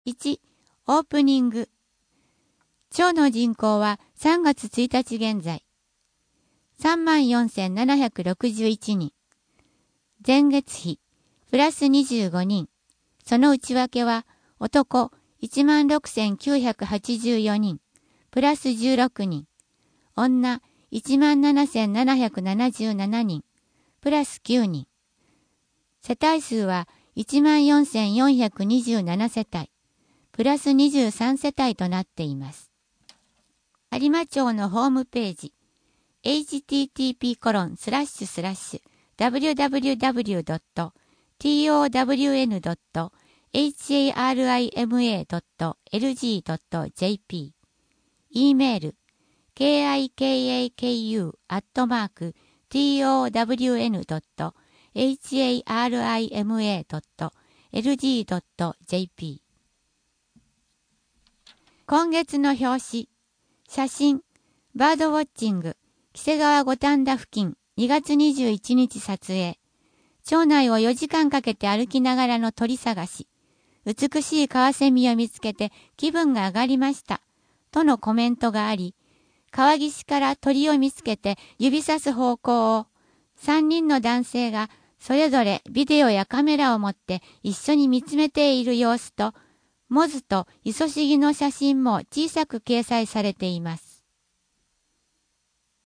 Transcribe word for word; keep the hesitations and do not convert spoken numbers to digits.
いち、オープニング。町の人口はさんがつついたち現在、さんまんよんせんななひゃくろくじゅういちにん。前月比、プラスにじゅうごにん。その内訳は、男いちまんろくせんきゅうひゃくはちじゅうよにん、プラスじゅうろくにん。女いちまんななせんななひゃくななじゅうななにん、プラスきゅうにん。世帯数はいちまんよんせんよんひゃくにじゅうななせたい、プラスにじゅうさんせたいとなっています。有馬町のホームページ、エイチティーティーピーコロンスラッシュスラッシュダブリューダブリューダブリュードットトウンドットエイチエーアールアイエムエードットエルジードットジェーピー、 E メール ケーアイケーエーケーユー アットマーク トウンドットエイチエーアールアイエムエードットエルジードットジェーピー。 今月の表紙、写真、バードウォッチング、黄瀬川五反田付近、にがつにじゅういちにち撮影。町内をよじかんかけて歩きながらの鳥探し。美しいカワセミを見つけて気分が上がりました。とのコメントがあり、川岸から鳥を見つけて指さす方向を、さんにんの男性がそれぞれビデオやカメラを持って一緒に見つめている様子と、モズとイソシギの写真も小さく掲載されています。